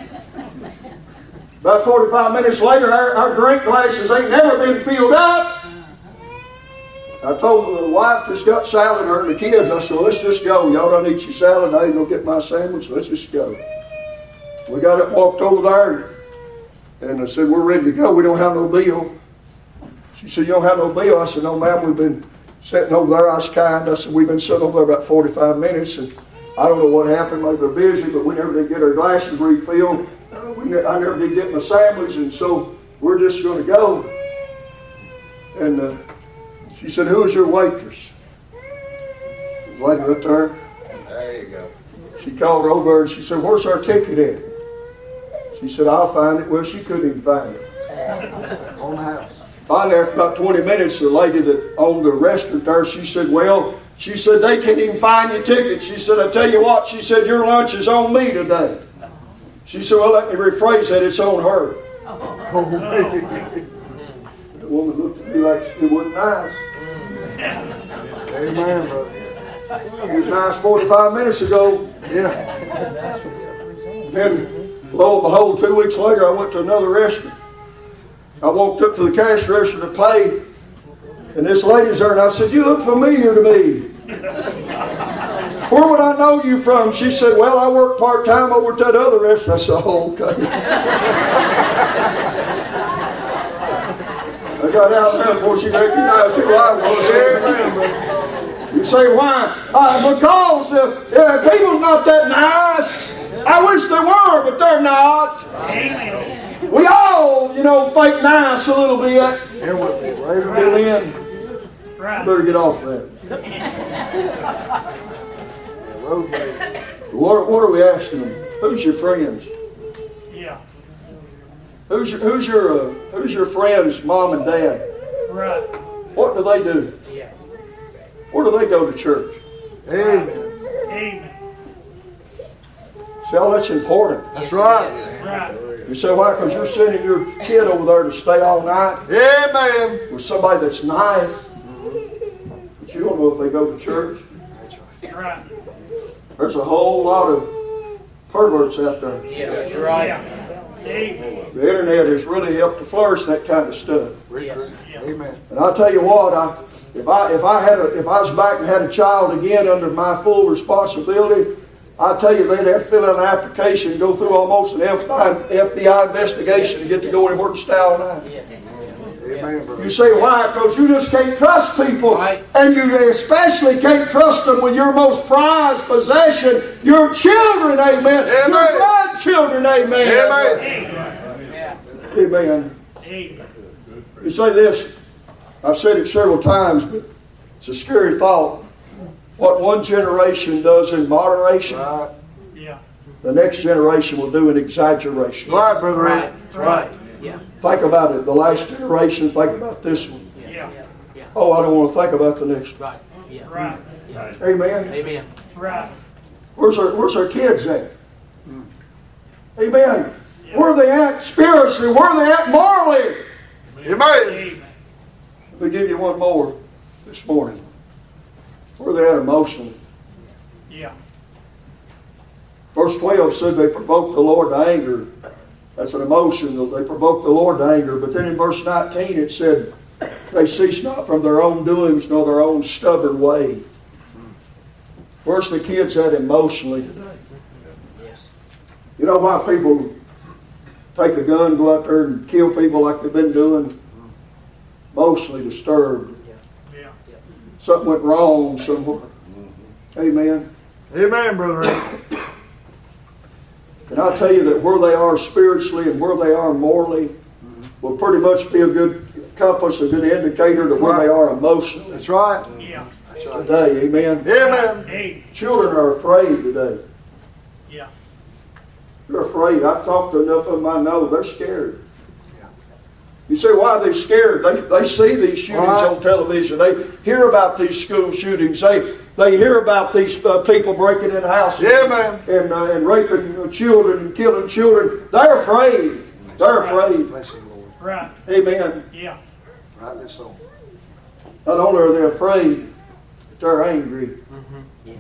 About 45 minutes later, our drink glasses ain't never been filled up. I told the wife just got salad, her and the kids. I said, well, let's just go. Y'all don't eat your salad. I ain't going to get my sandwich. Let's just go. We got up and walked over there. And I said, we're ready to go. We don't have no bill. She said, you don't have no bill? I said, no, ma'am, we've been sitting over there. I was kind. I said, we've been sitting over there about 45 minutes. And I don't know what happened. Maybe they're busy, but we never did get our glasses refilled. I never did get my sandwich. And so we're just going to go. And she said, who is your waitress? The lady right there. There you go. She called her over and she said, where's our ticket at? She said, I'll find it. Well, she couldn't even find it. On the house. Finally, after about 20 minutes, the lady that owned the restaurant there, she said, well, she said, they can't even find your ticket. She said, I tell you what, she said, your lunch is on me today. She said, well, let me rephrase that, it's on her. The woman looked at me like it wasn't nice. Amen, brother. It was nice 45 minutes ago. Yeah. And then, lo and behold, 2 weeks later, I went to another restaurant. I walked up to the cash register to pay, and this lady's there, and I said, you look familiar to me. Where would I know you from? She said, well, I work part-time over at that other restaurant. I said, oh, okay. I got out there before she recognized who I was. You say, why? Because people's not that nice. I wish they were, but they're not. Amen. We all, fake nice a little bit. Amen. Right. Better get off that. What are we asking them? Who's your friends? Yeah. Who's your friends' mom and dad? Right. What do they do? Yeah. Where do they go to church? Amen. Amen. See, all that's important. That's right. Right. You say, why? Because you're sending your kid over there to stay all night Amen. with somebody that's nice, but you don't know if they go to church. Right. There's a whole lot of perverts out there. Yeah, that's right. Amen. The internet has really helped to flourish that kind of stuff. Yes. Amen. And I'll tell you what, if I was back and had a child again under my full responsibility, I tell you, they'd have to fill out an application and go through almost an FBI investigation to get to go anywhere to stay all night. Amen, brother. You say, why? Because you just can't trust people. Right. And you especially can't trust them with your most prized possession, your children, amen. Amen. Your grandchildren, amen. Amen. Amen. Amen. You say this, I've said it several times, but it's a scary thought. What one generation does in moderation, Right. Yeah. the next generation will do in exaggeration. Right, brother. Right. Right. Yeah. Think about it. The last generation, think about this one. Yeah. Oh, I don't want to think about the next one. Right. Yeah. Right. Amen. Amen. Right. Where's our kids at? Amen. Where are they at spiritually? Where are they at morally? Amen. Amen. Let me give you one more this morning. Where are they at emotionally? Yeah. Verse 12 said they provoked the Lord to anger. That's an emotion. They provoked the Lord to anger. But then in verse 19 it said, they cease not from their own doings nor their own stubborn way. Where's the kids at emotionally today? Yes. You know why people take a gun, go out there and kill people like they've been doing? Emotionally disturbed. Yeah. Something went wrong somewhere. Amen. Amen, Brother Rick. And I'll tell you that where they are spiritually and where they are morally will pretty much be a good compass, a good indicator to where they are emotionally That's right. Yeah. That's right. today. Amen. Amen. Amen. Children are afraid today. Yeah. They're afraid. I've talked to enough of them I know. They're scared. Yeah. You say, why are they scared? They see these shootings Right. on television. They hear about these school shootings. They hear about these people breaking in houses Amen. and raping children and killing children. They're afraid. They're afraid. Bless him, Lord. Right. Amen. Yeah. Rightly so. Not only are they afraid, but they're angry. Yes.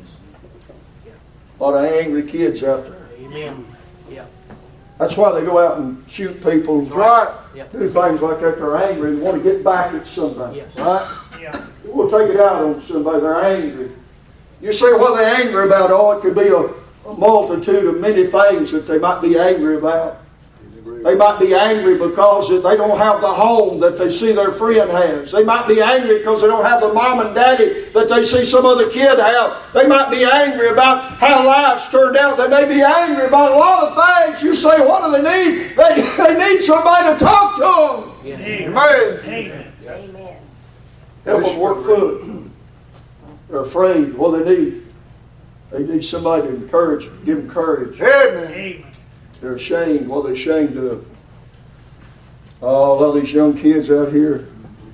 A lot of angry kids out there. Amen. Yeah. That's why they go out and shoot people, That's right. do things like that. They're angry. They want to get back at somebody. Yes. Right. Yeah. They want to take it out on somebody. They're angry. You say, what are they angry about? Oh, it could be a multitude of many things that they might be angry about. They might be angry because they don't have the home that they see their friend has. They might be angry because they don't have the mom and daddy that they see some other kid have. They might be angry about how life's turned out. They may be angry about a lot of things. You say, what do they need? They need somebody to talk to them. Yes. Amen. Amen. Amen. Help them work through it. They're afraid. What do they need? They need somebody to encourage them, give them courage. Amen. Amen. They're ashamed. What are they ashamed of? Oh, a lot of these young kids out here.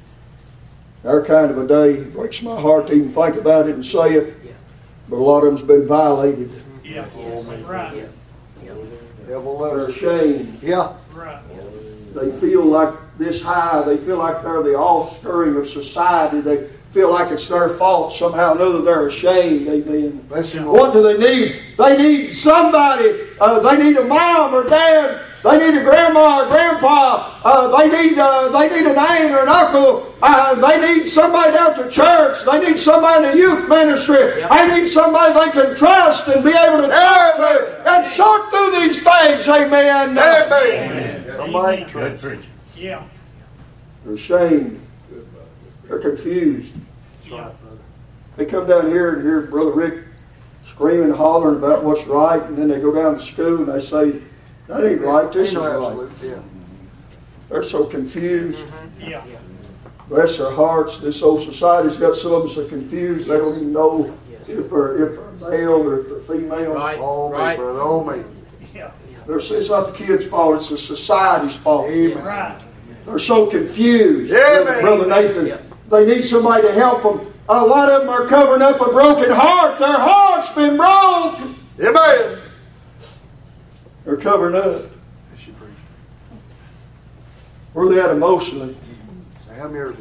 Our kind of a day breaks my heart to even think about it and say it. But a lot of them's been violated. Yeah. Right. Devil They're loves it. ashamed. Yeah. Right. They feel like this high. They feel like they're the offspring of society. They feel like it's their fault. Somehow or another they're ashamed. Amen. Bless him, What Lord. do they need? They need somebody. They need a mom or dad. They need a grandma or grandpa. They need an aunt or an uncle. They need somebody down to church. They need somebody in the youth ministry. They need somebody they can trust and be able to talk to and sort through these things. Amen. Amen. Somebody Amen. trust. Yeah. They're ashamed. They're confused. That's right, brother. They come down here and hear Brother Rick screaming and hollering about what's right, and then they go down to school and they say, that ain't right, this is Ain't no right. absolute. Yeah. They're so confused. Yeah. Bless their hearts. This old society's got some of them so confused they don't even know if they're male or if they're female. Right. Oh, me, Right. brother. Oh, me. Yeah. It's not the kids' fault, it's the society's fault. Amen. Right. They're so confused. Amen. Brother Nathan, Yeah. they need somebody to help them. A lot of them are covering up a broken heart. Their heart's been broken. Amen. They're covering up. Yes, you preach. Where are they at emotionally? Say, have mercy.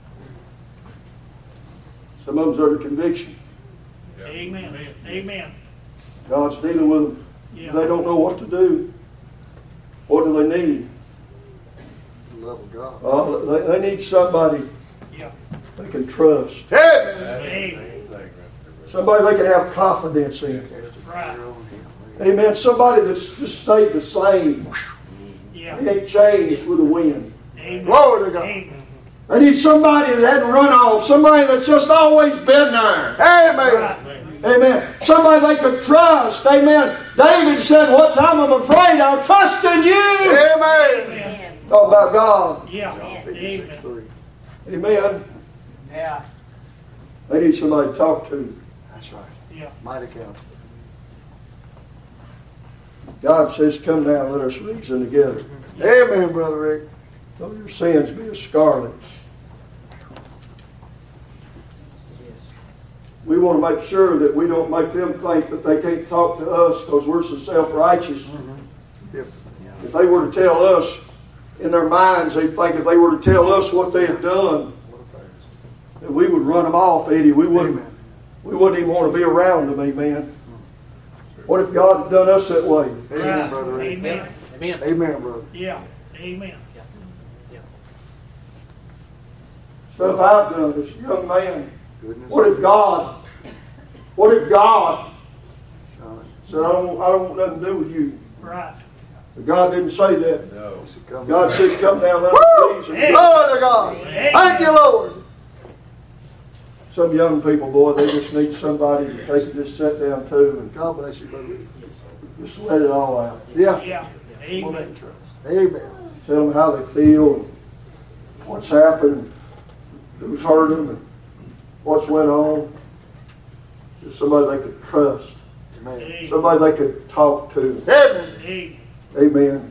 Some of them's under conviction. Amen. Amen. God's dealing with them. Yeah. They don't know what to do. What do they need? The love of God. They need somebody Yeah. they can trust. Amen. Amen. Somebody they can have confidence in. Right. Amen. Somebody that's just stayed the same. Yeah. They ain't changed with the wind. Amen. Glory to God. Amen. They need somebody that hadn't run off. Somebody that's just always been there. Amen. Right. Amen. Somebody they could trust. Amen. David said, what time I'm afraid, I'll trust in you. Amen. Amen. Talk about God. Yeah. John Amen. 6:3. Amen. Yeah. They need somebody to talk to. That's right. Yeah. Mighty counsel. God says, come now, let us reason together. Amen, Brother Rick. Though your sins be as scarlet, We want to make sure that we don't make them think that they can't talk to us because we're so self-righteous. Yep. If they were to tell us, in their minds, they think if they were to tell us what they had done, that we would run them off, Eddie. We wouldn't even want to be around them, amen. What if God had done us that way? Amen, Brother Rick. Amen. Amen. Amen, brother. Yeah. Amen. Stuff I've done as a young man. Goodness. What if God said, I don't want nothing to do with you? Right. But God didn't say that. No. God said, come down on your knees. Hey. Glory to God. Thank you, Lord. Some young people, boy, they just need somebody that they can just sit down to and God bless you, Brother Rick. just let it all out. Yeah. Yeah. Amen. Amen. Tell them how they feel, what's happened, who's hurt them, and what's went on. Just somebody they could trust. Amen. Somebody they could talk to. Amen. Amen. Amen.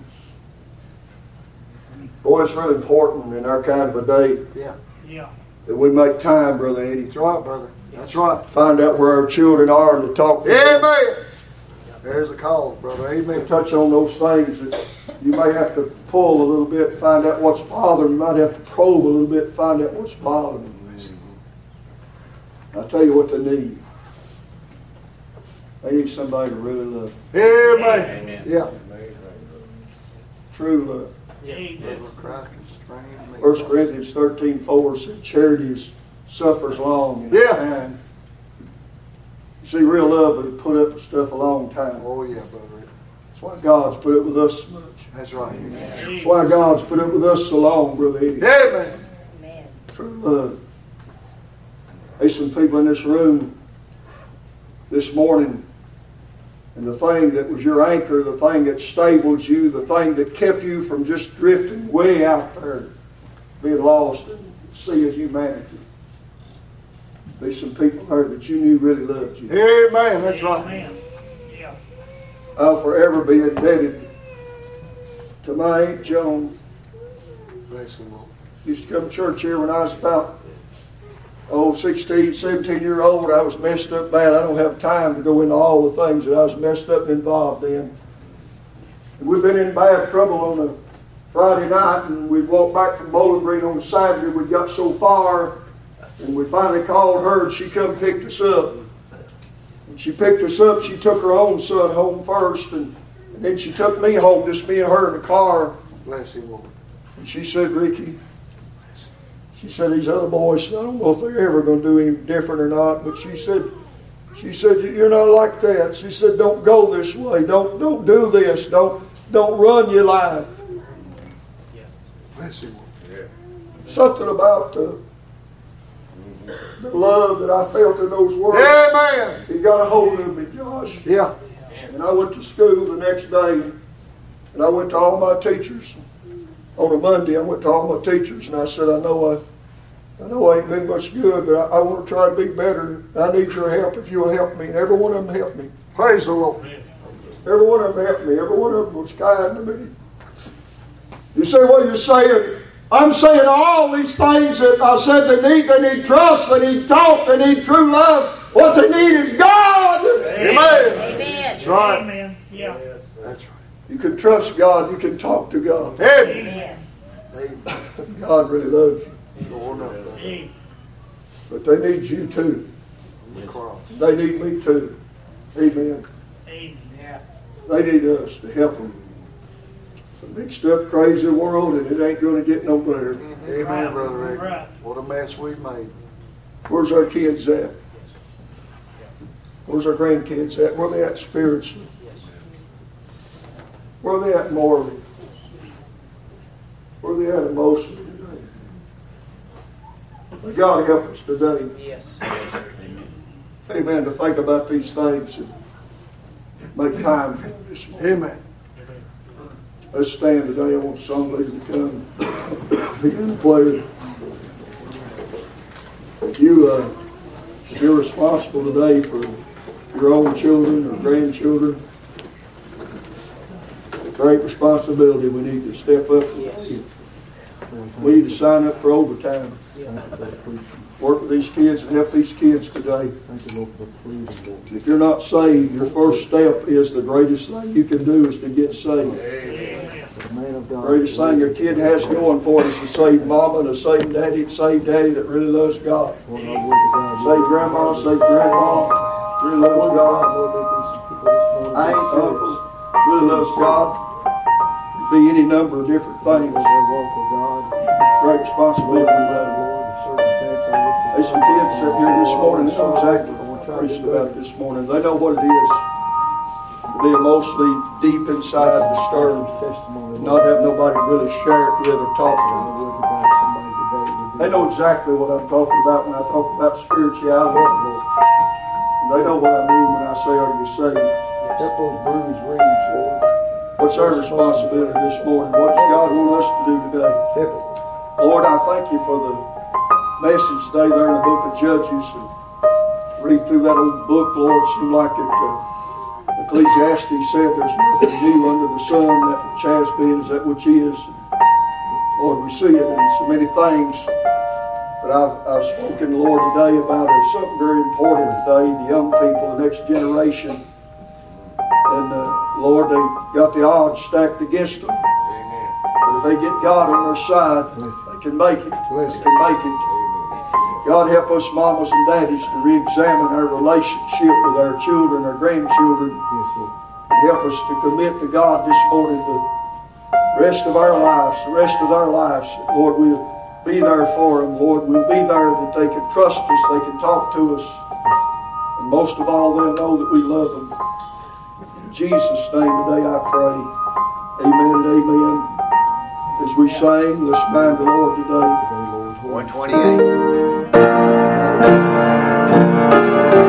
Boy, it's really important in our kind of a day Yeah. Yeah. that we make time, Brother Eddie, That's right, brother. That's right. find out where our children are and to talk to them. Amen. There's a call, brother. To Amen. touch on those things that you may have to pull a little bit, find out what's bothering you. You might have to probe a little bit, find out what's bothering them. I'll tell you what they need. They need somebody to really love. Amen. Amen. Yeah. True love. Amen. Brother Christ constrained me. 1 Corinthians 13:4 said, charity suffers long and Yeah. kind. You see, real love would put up with stuff a long time. Oh, yeah, brother. That's why God's put up with us so much. That's right. That's why God's put up with us so long, Brother Eddie. Amen. True love. There's some people in this room this morning, and the thing that was your anchor, the thing that stabled you, the thing that kept you from just drifting way out there, being lost in the sea of humanity. There's some people there that you knew really loved you. Amen. That's right. Amen. Yeah. I'll forever be indebted to my Aunt Joan. Bless him, Lord. Used to come to church here when I was about 16, 17-year-old. I was messed up bad. I don't have time to go into all the things that I was messed up and involved in. And we've been in bad trouble on a Friday night, and we walked back from Bowling Green on Saturday. We got so far, and we finally called her, and she come picked us up. And she picked us up. She took her own son home first, and then she took me home, just me and her in the car. Bless him, Lord. And she said, Ricky, she said, these other boys, I don't know if they're ever going to do any different or not, but she said, you're not like that. She said, don't go this way. Don't do this. Don't run your life. Bless him, Lord. Something about the love that I felt in those words. Amen. It got a hold of me, Josh. Yeah. And I went to school the next day, and I went to all my teachers. On a Monday, I went to all my teachers, and I said, I know I ain't been much good, but I want to try to be better. I need your help if you'll help me. And every one of them helped me. Praise the Lord. Every one of them helped me. Every one of them was kind to me. You say what you're saying? I'm saying all these things that I said they need trust, they need talk, they need true love. What they need is God. Amen. Amen. That's right. Amen. Yeah. That's right. You can trust God. You can talk to God. Amen. Amen. God really loves you. Sure enough. Amen. But they need you too. On the cross. They need me too. Amen. Amen. Yeah. They need us to help them. It's a mixed up, crazy world, and it ain't going to get no better. Amen, Brother Rick. Right. What a mess we've made. Where's our kids at? Where's our grandkids at? Where are they at spiritually? Where are they at morally? Where are they at emotionally today? But God help us today. Yes. Amen. To think about these things and make time for this morning. Amen. Let's stand today. I want song leaders to come begin to play. You're responsible today for your own children or grandchildren. Great responsibility. We need to step up. Yes. We need to sign up for overtime. Work with these kids and help these kids today. If you're not saved, your first step is the greatest thing you can do is to get saved. The greatest thing a kid has going for it is a saved mama and a saved daddy that really loves God. Saved grandma, saved grandma, really loves God. Aunt, uncle, really loves God. Be any number of different things. Great responsibility. There's some kids sitting here this morning that know exactly what I'm preaching about this morning. They know what it is to be emotionally deep inside, disturbed, and not have nobody really share it with or talk to. They know exactly what I'm talking about when I talk about spirituality. And they know what I mean when I say, are you saved? What's our responsibility this morning? What does God want us to do today? Lord, I thank you for the message today there in the book of Judges. And read through that old book, Lord. It seemed like it, Ecclesiastes said there's nothing new under the sun, that which has been is that which is. Lord, we see it in so many things. But I've spoken, Lord, today about something very important today, the young people, the next generation. And Lord, they got the odds stacked against them. But if they get God on their side, they can make it. They can make it. God help us mamas and daddies to re-examine our relationship with our children, our grandchildren. And help us to commit to God this morning the rest of our lives, the rest of their lives. Lord, we'll be there for them. Lord, we'll be there that they can trust us, they can talk to us. And most of all, they'll know that we love them. In Jesus' name today I pray. Amen and amen. As we sing, let's mind the Lord today. 128.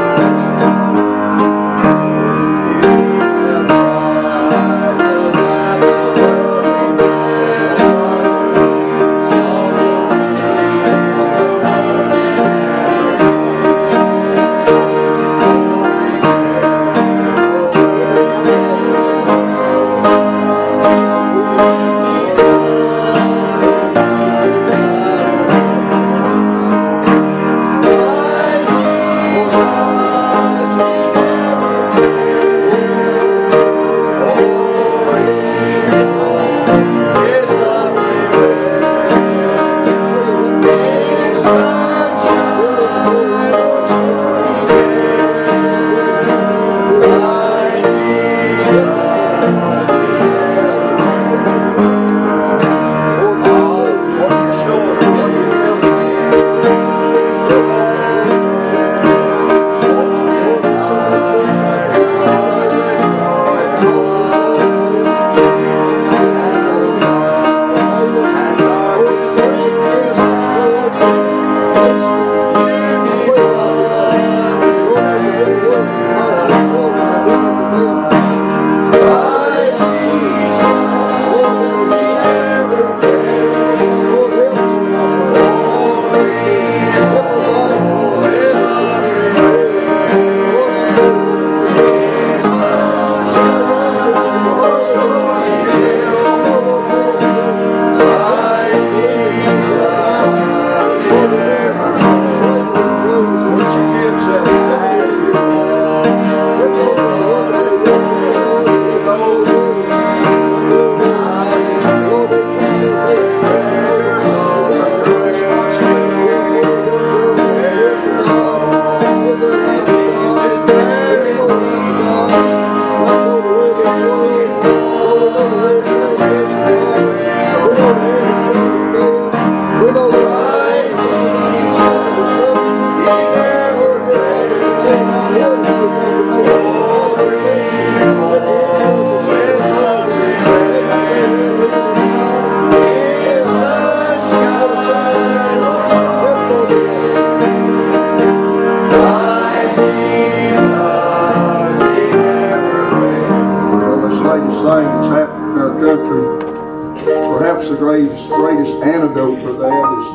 Perhaps the greatest antidote for that is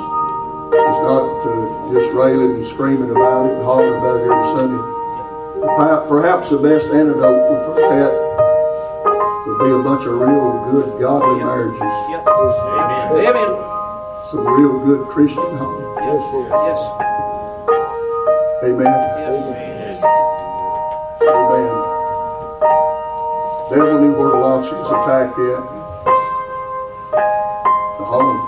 not just railing and screaming about it and hollering about it every Sunday. Perhaps the best antidote for that would be a bunch of real good, godly marriages. Amen. Amen. Some real good Christian home. Yes, Lord. Yes. Amen. Yes. Amen. Devil knew where to launch his attack at. The home.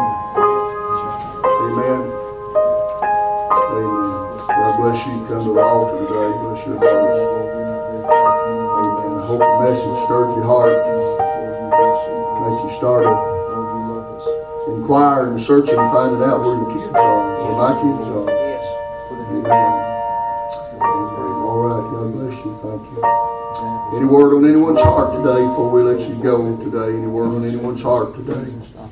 Amen. Amen. God bless you. Come to the altar today. Bless your hearts. Amen. I hope the message stirred your heart. Make you start inquiring and searching and finding out where your kids are. Where my kids are. Yes. Amen. All right. God bless you. Thank you. Any word on anyone's heart today before we let you go today? Any word on anyone's heart today?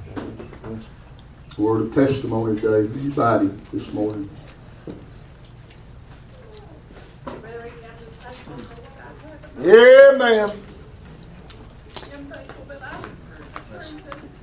A word of testimony today for anybody this morning. Amen. I'm thankful that I just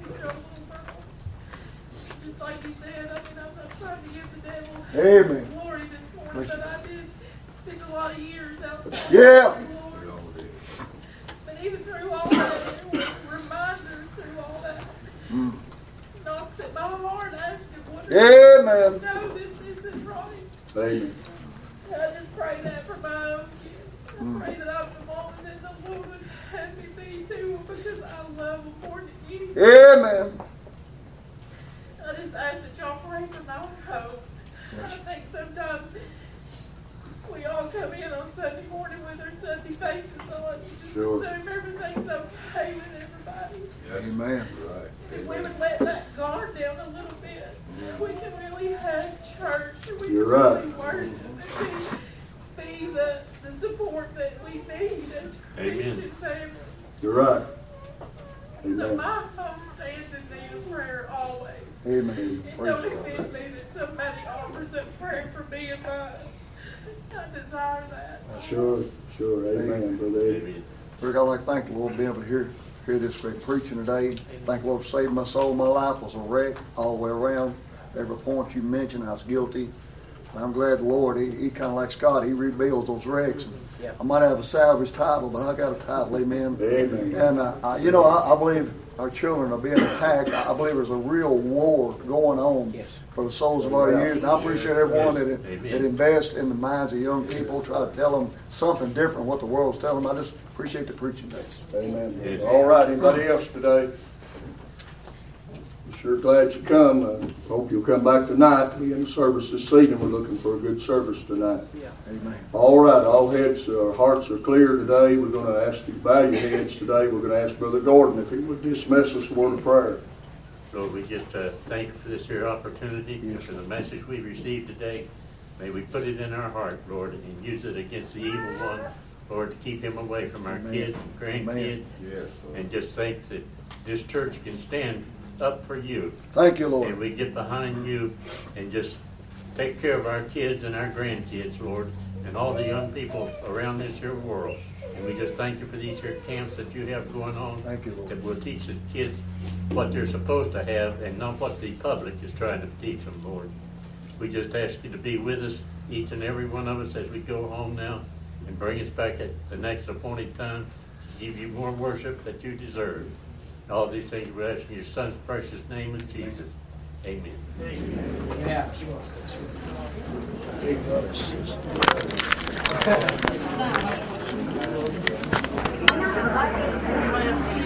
like you said, I mean, I'm not trying to give the devil Amen. glory this morning, but I did spend a lot of years outside Yeah. of the Lord. But even through all that, there were reminders through all that. Knocks at my heart asking, what is Amen. no, this isn't right. Amen. And I just pray that for my own kids. I pray that I'm the woman that the Lord would have me be too, because I love them more than anything. Amen. I just ask that y'all pray for my hope. I think sometimes we all come in on Sunday morning with our Sunday faces on, just Sure. assume everything's okay with everybody. Amen. If we would let that guard down a little bit, we can really have church. We You're can right. really worship and be the support that we need as Christian family. You're right. So Amen. my home stands in need of prayer always. Amen. It Praise don't God. offend me that somebody offers up prayer for me and mine. I desire that. Sure. Amen, Brother Eddie. Rick, I'd like to thank the Lord for being able to hear this great preaching today. Thank the Lord for saving my soul. My life was a wreck all the way around. Every point you mentioned, I was guilty. And I'm glad the Lord, he kind of like Scott, he rebuilds those wrecks. Yeah. I might have a salvage title, but I got a title, amen. Amen. And, I believe our children are being attacked. I believe there's a real war going on Yes. for the souls of our youth. And I appreciate everyone that invests in the minds of young people, try to tell them something different what the world's telling them. I just appreciate the preaching days. Amen. All right. Anybody else today? Sure glad you come. Hope you'll come back tonight. Be in the service this evening. We're looking for a good service tonight. Yeah. Amen. All right. All heads, our hearts are clear today. We're going to ask you to bow your heads today. We're going to ask Brother Gordon if he would dismiss us a word of prayer. Lord, we just thank you for this here opportunity, Yes. for the message we received today. May we put it in our heart, Lord, and use it against the evil one, Lord, to keep him away from our Amen. kids and grandkids. Amen. And just think that this church can stand up for you. Thank you, And Lord. we get behind you and just take care of our kids and our grandkids, Lord, and all the young people around this here world. And we just thank you for these here camps that you have going on. Thank you, Lord. That will teach the kids what they're supposed to have and not what the public is trying to teach them, Lord. We just ask you to be with us, each and every one of us, as we go home now, and bring us back at the next appointed time to give you more worship that you deserve. All these things we ask in your Son's precious name of Jesus. Amen. Yeah. Sure.